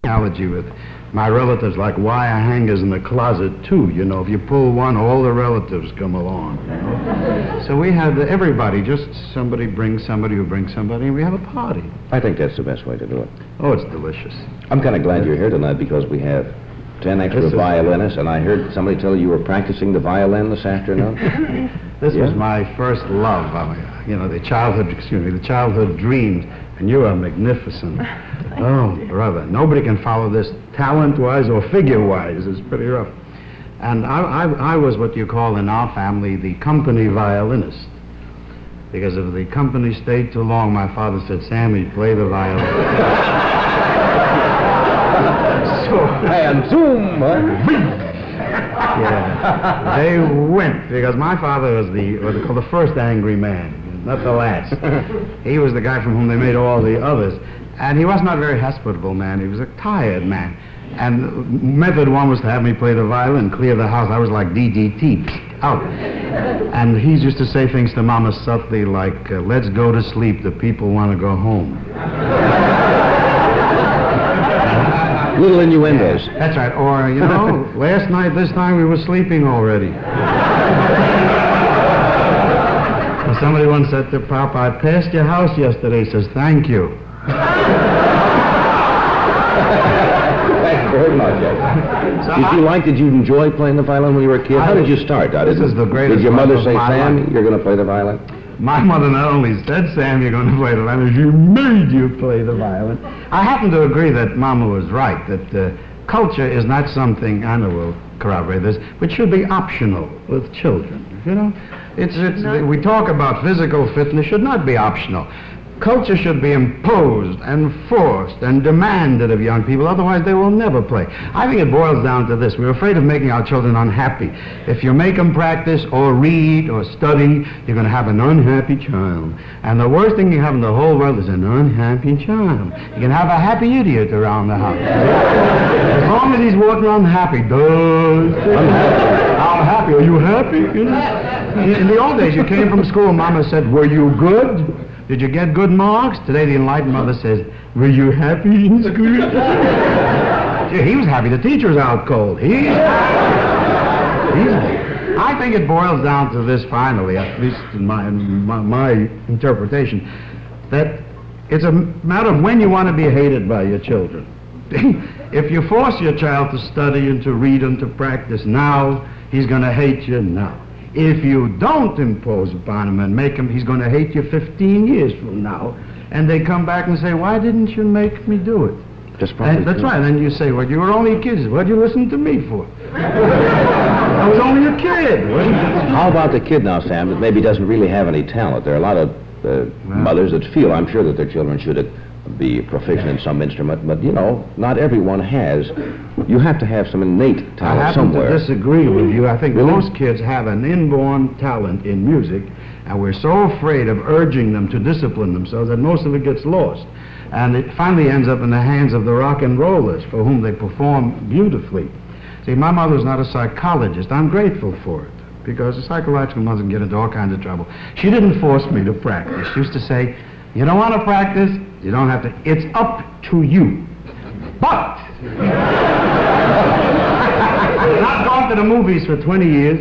analogy with my relatives like wire hangers in the closet too. You know, if you pull one, all the relatives come along. You know? So we have everybody, just somebody brings somebody who brings somebody, and we have a party. I think that's the best way to do it. Oh, it's delicious. I'm kind of glad you're here tonight because we have 10 extra violinists, and I heard somebody tell you were practicing the violin this afternoon. This was my first love. You know, the childhood dreams, and you are magnificent. Oh, brother, nobody can follow this talent-wise or figure-wise. It's pretty rough. And I was what you call in our family the company violinist. Because if the company stayed too long, my father said, Sammy, play the violin. And zoom! Yeah, they went, because my father was what they call the first angry man, not the last. He was the guy from whom they made all the others. And he was not a very hospitable man. He was a tired man. And method one was to have me play the violin, clear the house. I was like DDT, out. And he used to say things to Mama subtly like, let's go to sleep, the people want to go home. Little innuendos. Yeah, that's right. Or, you know, last night, this time, we were sleeping already. And somebody once said to Papa, I passed your house yesterday. He says, thank you. Thank you very much. Did you enjoy playing the violin when you were a kid? How did you start? This is the greatest. Did your mother say, Sam, you're going to play the violin? My mother not only said, Sam, you're going to play the violin, she made you play the violin. I happen to agree that Mama was right, that culture is not something, I know we'll corroborate this, which should be optional with children, you know? We talk about physical fitness, should not be optional. Culture should be imposed and forced and demanded of young people, otherwise they will never play. I think it boils down to this. We're afraid of making our children unhappy. If you make them practice or read or study, you're going to have an unhappy child. And the worst thing you have in the whole world is an unhappy child. You can have a happy idiot around the house. As long as he's walking around happy. I'm happy. Are you happy? You know? In the old days, you came from school, Mama said, were you good? Did you get good marks? Today the enlightened mother says, were you happy in school? Gee, he was happy. The teacher was out cold. I think it boils down to this finally, at least in my interpretation, that it's a matter of when you want to be hated by your children. If you force your child to study and to read and to practice now, he's going to hate you now. If you don't impose upon him and make him, he's going to hate you 15 years from now. And they come back and say, why didn't you make me do it? That's right. And you say, well, you were only kids. What'd you listen to me for? I was only a kid. How about the kid now, Sam, that maybe doesn't really have any talent? There are a lot of mothers that feel, I'm sure, that their children should be proficient in some instrument, but, you know, not everyone has. You have to have some innate talent somewhere. I happen to disagree with you. I think most kids have an inborn talent in music, and we're so afraid of urging them to discipline themselves that most of it gets lost. And it finally ends up in the hands of the rock and rollers, for whom they perform beautifully. See, my mother's not a psychologist. I'm grateful for it, because a psychological mother can get into all kinds of trouble. She didn't force me to practice. She used to say, you don't want to practice, you don't have to. It's up to you. But you're not going to the movies for 20 years.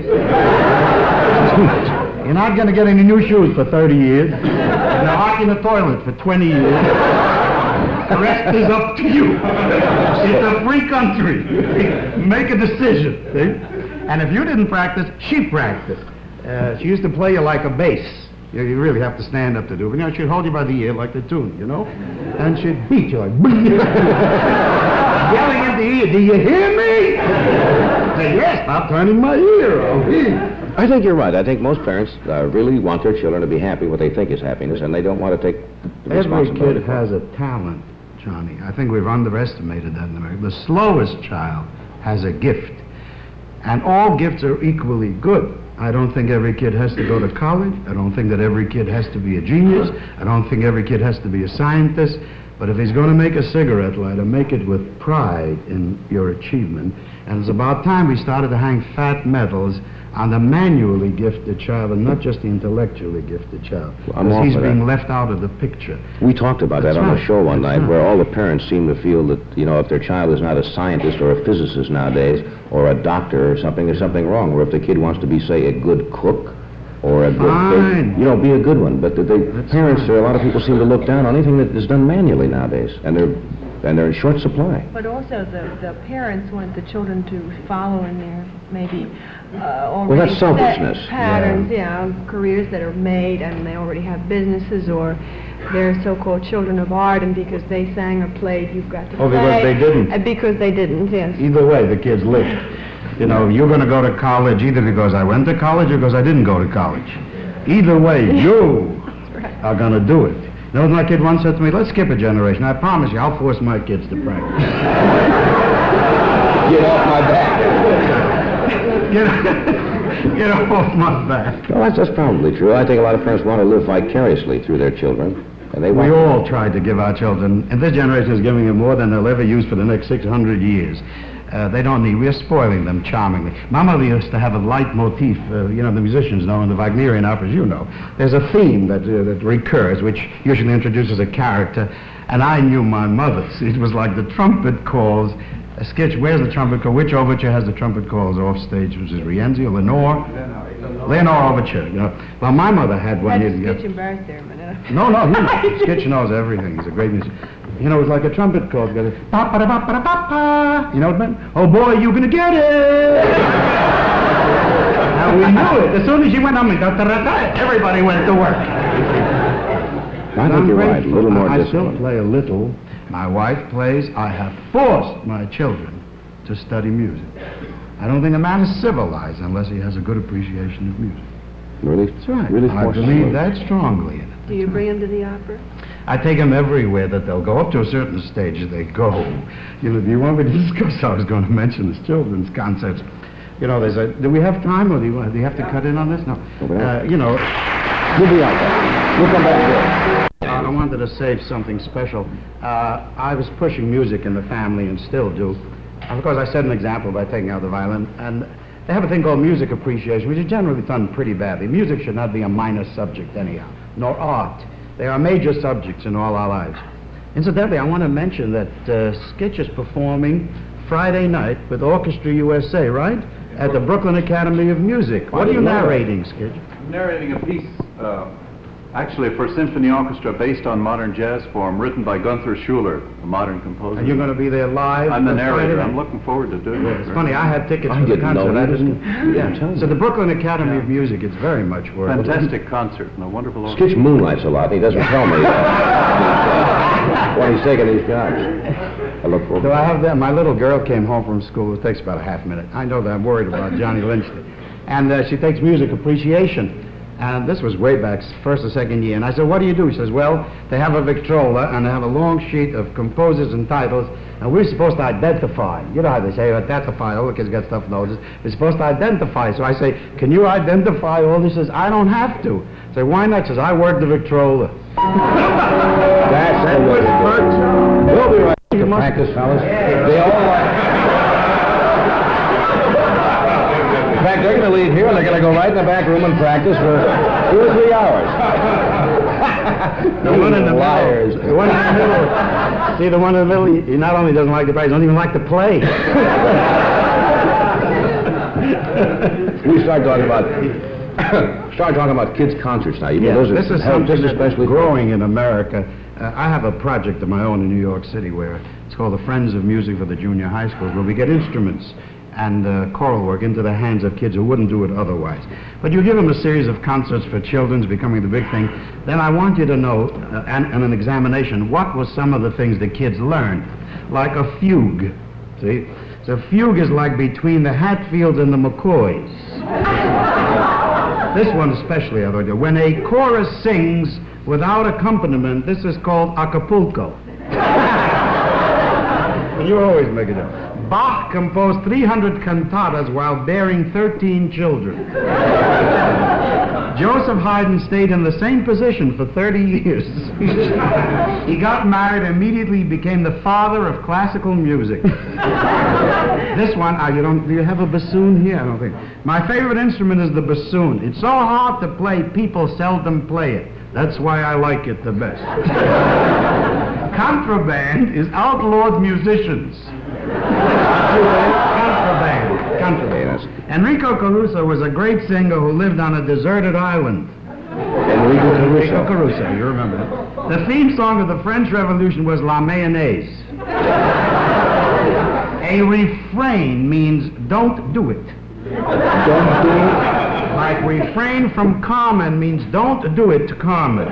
You're not going to get any new shoes for 30 years. You're locked in the toilet for 20 years. The rest is up to you. It's a free country. Make a decision. See? And if you didn't practice, she practiced. She used to play you like a bass. You really have to stand up to do it. You know, she'd hold you by the ear like the tune, you know? And she'd beat you like, yelling in the ear, do you hear me? Say, yes, stop turning my ear off. I think you're right. I think most parents really want their children to be happy, what they think is happiness, and they don't want to take the responsibility. Every kid has a talent, Johnny. I think we've underestimated that in America. The slowest child has a gift, and all gifts are equally good. I don't think every kid has to go to college. I don't think that every kid has to be a genius. I don't think every kid has to be a scientist. But if he's going to make a cigarette lighter, make it with pride in your achievement. And it's about time we started to hang fat medals on the manually gifted child and not just the intellectually gifted child. Well, I'm all because he's for that. being left out of the picture. We talked about that That's on the right. show one That's night, right. where all the parents seem to feel that, you know, if their child is not a scientist or a physicist nowadays, or a doctor or something, there's something wrong. Or if the kid wants to be, say, a good cook, or a good, Fine. you know, be a good one. But the parents, fine. there, a lot of people seem to look down on anything that is done manually nowadays, and they're in short supply. But also the parents want the children to follow in their maybe already that's selfishness. set patterns, careers that are made, and they already have businesses, or they're so-called children of art, and because they sang or played, you've got to Oh, play. because they didn't. And because they didn't, yes. Either way, the kid's licked. You know, you're going to go to college either because I went to college or because I didn't go to college. Either way, you are going to do it. You know what my kid once said to me? Let's skip a generation. I promise you, I'll force my kids to practice. Get off my back. Get off my back. Well, that's probably true. I think a lot of parents want to live vicariously through their children, and they We want. all tried to give our children, and this generation is giving them more than they'll ever use for the next 600 years. They don't need, we're spoiling them charmingly. My mother used to have a leitmotif, you know, the musicians know, in the Wagnerian operas, you know. There's a theme that recurs, which usually introduces a character, and I knew my mother's. It was like the trumpet calls, a sketch, where's the trumpet call? Which overture has the trumpet calls off stage? Was it Rienzi or Lenore? Lenore overture, you know. Well, my mother had one. That's years ago. Skitch embarrassed there a minute. No, Skitch knows everything. He's a great musician. You know, it's like a trumpet call. It's got a pa-pa-da-pa-pa-da-pa-pa. You know what I mean? Oh, boy, you're going to get it. And we knew it. As soon as she went on me, everybody went to work. I think you're right. A little more I discipline. still play a little. My wife plays. I have forced my children to study music. I don't think a man is civilized unless he has a good appreciation of music. Really? That's right. Really I forced believe them. that strongly in it. Do you bring them to the opera? I take them everywhere that they'll go. Up to a certain stage, they go. You know, do you want me to discuss? I was going to mention this children's concerts. You know, there's a. Do we have time, or do you have to cut in on this? No. You know. We'll be out there. We'll come back here. I wanted to save something special. I was pushing music in the family and still do. Of course, I set an example by taking out the violin, and they have a thing called music appreciation, which is generally done pretty badly. Music should not be a minor subject anyhow, nor art. They are major subjects in all our lives. Incidentally, I want to mention that Skitch is performing Friday night with Orchestra USA, right? At the Brooklyn Academy of Music. What are you narrating, Skitch? I'm narrating a piece, actually for symphony orchestra, based on modern jazz form, written by Gunther Schuller, a modern composer. And you're going to be there live? I'm the this Friday narrator. night? I'm looking forward to doing it. It's funny, I had tickets I for the didn't know concert. I that. didn't. Tell So me. the Brooklyn Academy of Music, it's very much worth it. Fantastic concert and a wonderful orchestra. Skitch moonlights a lot. He doesn't tell me when he's taking these jobs. I look forward So to I it. have that. My little girl came home from school. It takes about a half minute. I know that I'm worried about Johnny Lynch. And she takes music appreciation. And this was way back, first or second year. And I said, what do you do? She says, well, they have a Victrola, and they have a long sheet of composers and titles, and we're supposed to identify. You know how they say, identify. All the kids got stuffed noses. We're supposed to identify. So I say, can you identify all this? She says, I don't have to. I say, why not? She says, I work the Victrola. That's the way to do it. We'll be right back to practice, fellas. They all In fact, they're going to leave here and they're going to go right in the back room and practice for 2 or 3 hours. The one in the Liars. middle. The one in the middle. See, the one in the middle, he not only doesn't like to practice, he doesn't even like to play. We start talking about kids' concerts now. You mean Yeah, those are this is held something just that's especially growing in America. I have a project of my own in New York City where it's called the Friends of Music for the Junior High Schools, where we get instruments and choral work into the hands of kids who wouldn't do it otherwise. But you give them a series of concerts for children, it's becoming the big thing. Then I want you to know, and an examination, what were some of the things the kids learned? Like a fugue, see? So a fugue is like between the Hatfields and the McCoys. This one especially, I thought. When a chorus sings without accompaniment, this is called Acapulco. You always make a joke. Bach composed 300 cantatas while bearing 13 children. Joseph Haydn stayed in the same position for 30 years. He got married and immediately became the father of classical music. This one, do you have a bassoon here? I don't think. My favorite instrument is the bassoon. It's so hard to play, people seldom play it. That's why I like it the best. Contraband is outlawed musicians. Contraband. Enrico Caruso was a great singer who lived on a deserted island. Enrico Caruso, you remember that. The theme song of the French Revolution was La Mayonnaise. A refrain means don't do it. Don't do it. Like refrain from Carmen means don't do it to Carmen.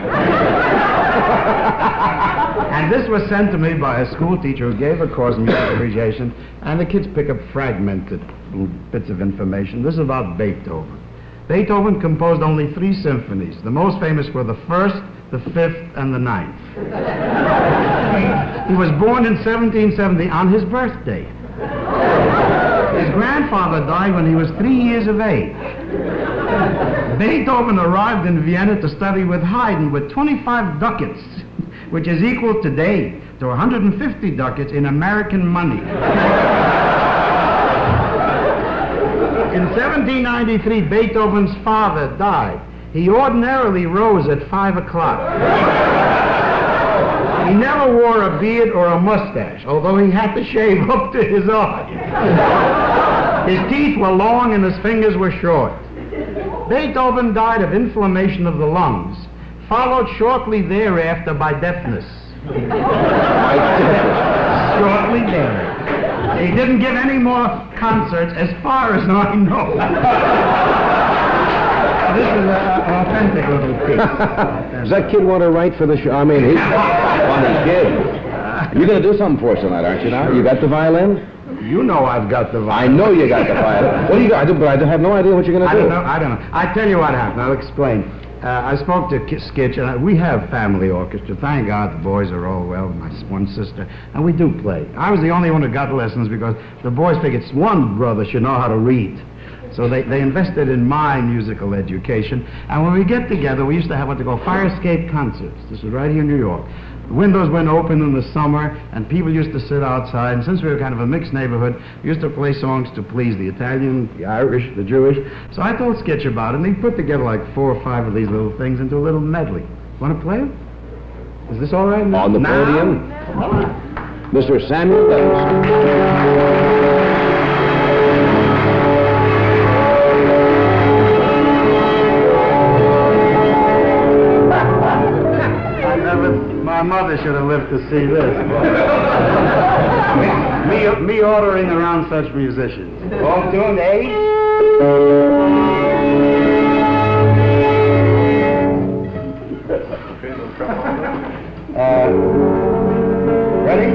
And this was sent to me by a school teacher who gave a course in music appreciation, and the kids pick up fragmented bits of information. This is about Beethoven. Beethoven composed only 3 symphonies. The most famous were the 1st, the 5th, and the 9th. He was born in 1770 on his birthday. His grandfather died when he was 3 years of age. Beethoven arrived in Vienna to study with Haydn with 25 ducats, which is equal today to 150 ducats in American money. In 1793, Beethoven's father died. He ordinarily rose at 5 o'clock. He never wore a beard or a mustache, although he had to shave up to his eyes. His teeth were long and his fingers were short. Beethoven died of inflammation of the lungs, followed shortly thereafter by deafness. Shortly there. He didn't give any more concerts as far as I know. This is an authentic little piece. Does that kid want to write for the show? I mean, he's a funny kid. You're going to do something for us tonight, aren't you now? You got the violin? You know I've got the violin. I know you got the violin. What do you got? But I have no idea what you're going to do. I don't know. I tell you what happened. I'll explain. I spoke to Skitch, and we have family orchestra. Thank God the boys are all well, my one sister, and we do play. I was the only one who got lessons because the boys figured one brother should know how to read. So they invested in my musical education. And when we get together, we used to have what they call fire escape concerts. This was right here in New York. The windows went open in the summer, and people used to sit outside. And since we were kind of a mixed neighborhood, we used to play songs to please the Italian, the Irish, the Jewish. So I told Skitch about it, and he put together like 4 or 5 of these little things into a little medley. Want to play it? Is this all right? On the podium, Mr. Samuel Dennison. My mother should have lived to see this. me ordering around such musicians. All tuned, 8. Ready?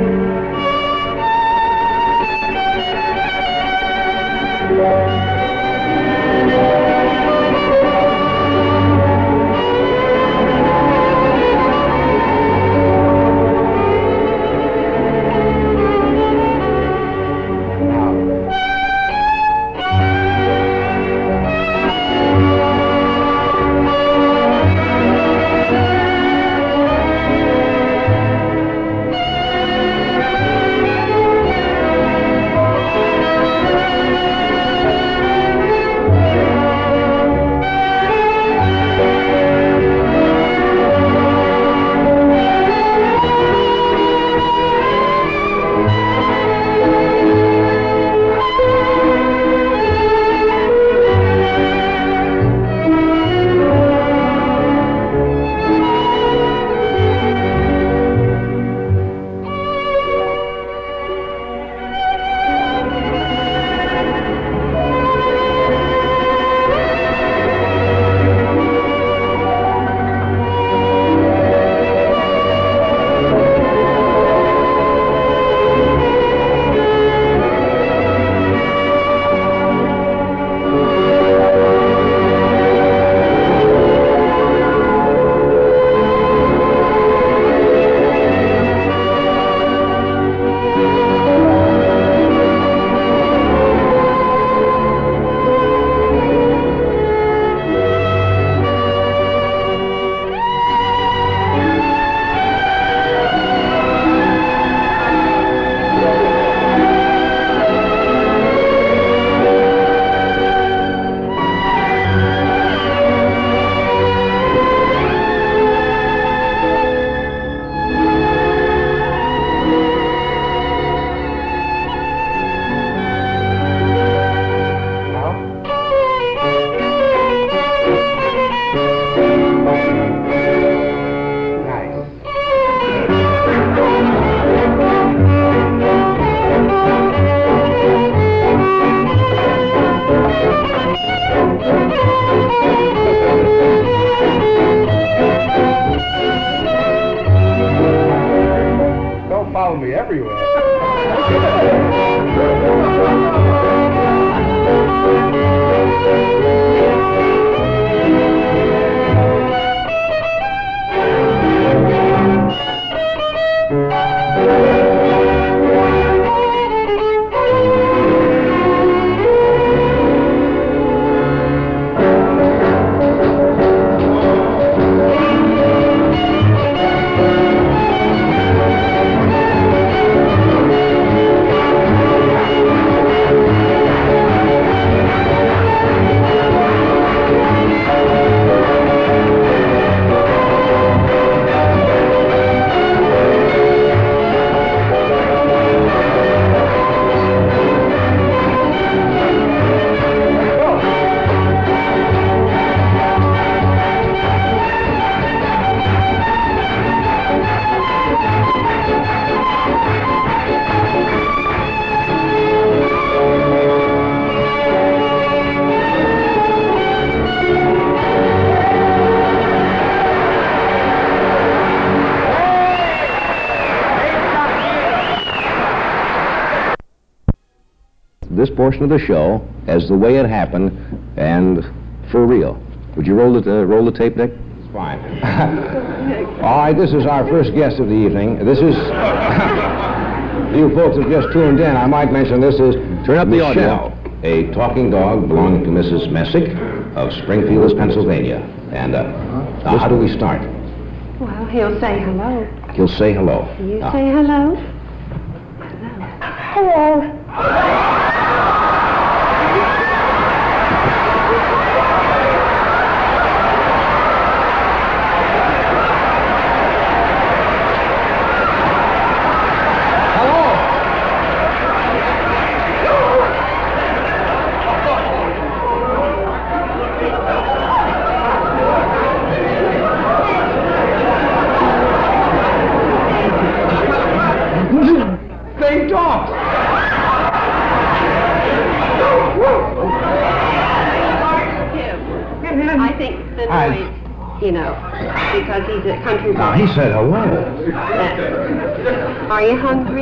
this portion of the show as the way it happened and for real. Would you roll the tape, Nick? It's fine. All right, this is our first guest of the evening. This is, you folks have just tuned in, I might mention this is Turn up the audio. Michelle, a talking dog belonging to Mrs. Messick of Springfield, Pennsylvania. And how do we start? Well, he'll say hello. He'll say hello. You say hello. Hello. They talk. I think the noise, you know, because he's a country Now, boy. he said hello. Are you hungry?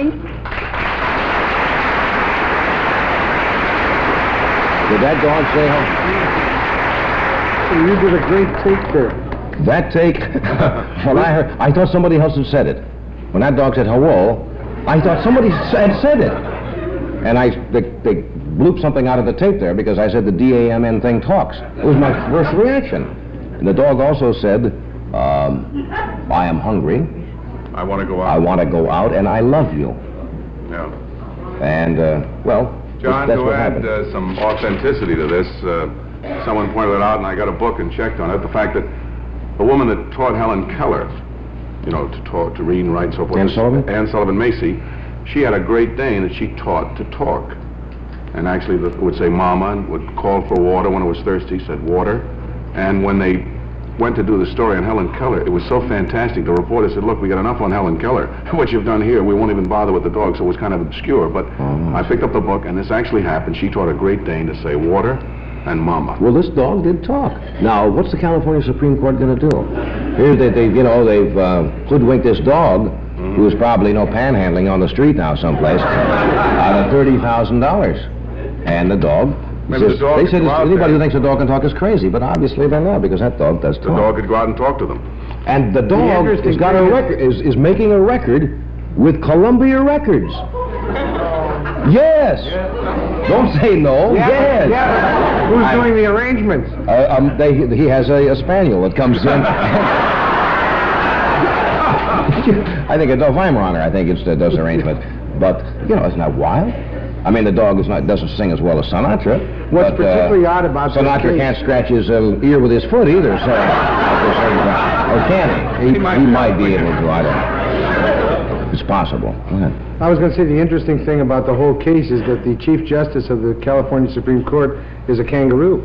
Did that dog say hello? You did a great take there. That take, when I thought somebody else had said it. When that dog said hello, I thought somebody had said it. And they blooped something out of the tape there because I said the D-A-M-N thing talks. It was my first reaction. And the dog also said, I am hungry, I want to go out. I want to go out, and I love you. Yeah. And, well, John, that's to what add happened. some authenticity to this, someone pointed it out, and I got a book and checked on it, the fact that a woman that taught Helen Keller, you know, to read and write and so forth. Ann Sullivan? Ann Sullivan Macy. She had a Great Dane that she taught to talk. And actually would say mama and would call for water when it was thirsty, said water. And when they went to do the story on Helen Keller, it was so fantastic. The reporter said, look, we got enough on Helen Keller. What you've done here, we won't even bother with the dog, so it was kind of obscure. But I picked up the book, and this actually happened. She taught a Great Dane to say water and mama. Well, this dog did talk. Now, what's the California Supreme Court going to do? Here they've hoodwinked this dog, who's probably panhandling on the street now someplace, out of $30,000. And the dog. Maybe the dog They could said go out anybody there. who thinks a dog can talk is crazy, but obviously they're not because that dog does talk. The dog could go out and talk to them. And the dog interesting has got a thing is- record, is making a record with Columbia Records. Yes. Don't say no. Yes. Yeah, who's doing the arrangements? He has a spaniel that comes in. I think it's Weimaraner. I think it does arrangement. But isn't that wild? I mean, the dog doesn't sing as well as Sinatra. What's but, particularly odd about this Sinatra case- can't scratch his ear with his foot either. So, or can he? He might be able to. I don't know. It's possible. Go ahead. I was going to say the interesting thing about the whole case is that the Chief Justice of the California Supreme Court is a kangaroo.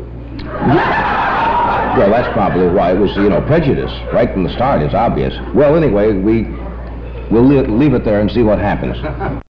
Well, that's probably why it was, prejudice right from the start is obvious. Well, anyway, we'll leave it there and see what happens.